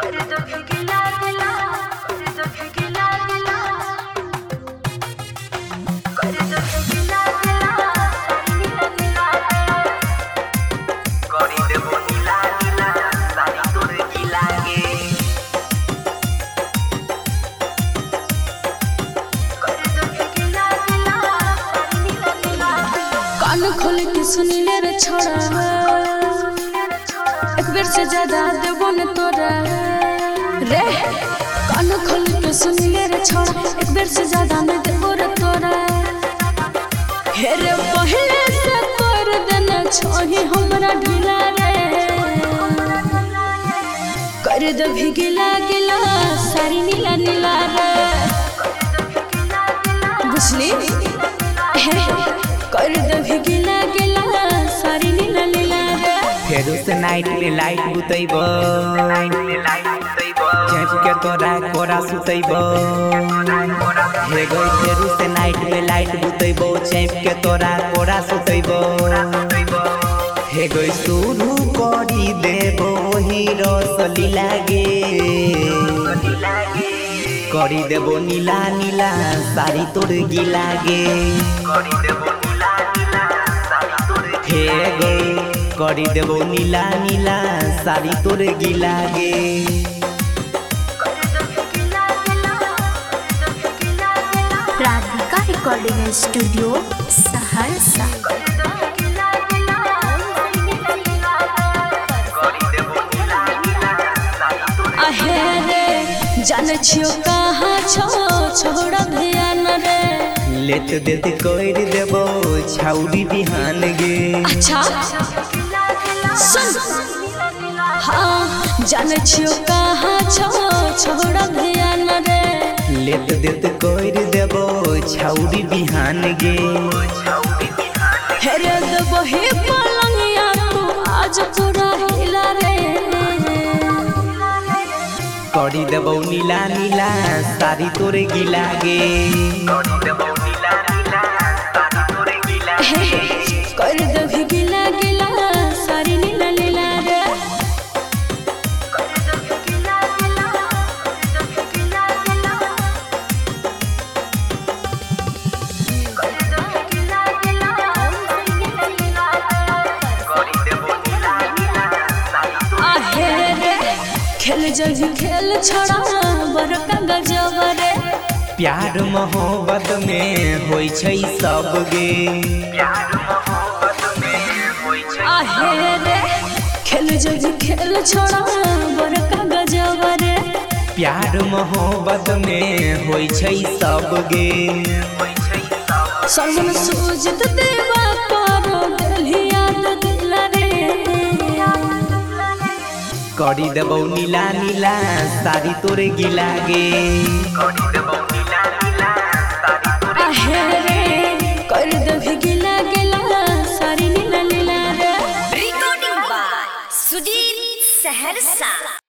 कान खोल के सुनिले रे छोड़ा, एक बेर से ज्यादा देबो न तोरा रे। कान खोल के सुनिले रे छोड़ा, एक बेर से ज्यादा न देबो रे तोरा। हे रे पहले से कर देना छोही हमरा ढीला रे, कर दे भिगिला गिला सारी नीला नीला रे, बुझली कर दे भिगिला गिला सारी नीला नीला रे। फेरू से नाइट में लाइट बुतैबो, चैप के तोरा कोरा सुतैबो। हे गई फेरू से नाइट में लाइट बुतैबो, चैप के तोरा कोरा सुतैबो। हे गई शुरू करी देबो हीरो सली लागे, करी देबो नीला नीला सारी तोर गिलागे। हे गई करी देबो नीला नीला सारी तोर गिलागे। Radhika recording studio Saharsa. आहे रे जाने छियो कहाँ छो छोड़ा ध्यान रे, लेत देत कर देबो छौरी बिहान गे। अच्छा सुन, हाँ जाने छियो कहाँ छो छोड़ा ध्यान रे, लेत देत कर देबो छौरी बिहान गे। हेरे देबो हे पलंगिया तू आज पूरा हिला रे, करी देबो नीला नीला सारी तोर गिलागे। कर दे भिगिला गिला सारी नीला नीला रे। आहे रे खेल जल्दी खेल छोड़ा बड़का गजब रे, प्यार मोहब्बत में होई छै सब गे। आहे रे खेल जल्दी खेल छोड़ा बड़का गजब रे, प्यार मोहब्बत में होई छै सब गे। सर्वन सूझत देवा करो दिलिया दिला रे, करी देबो नीला नीला सारी तोर गिलागे। आहे रे कर दे भिगिला गिला सारी नीला नीला रे। Recording by Sudhir Saharsa.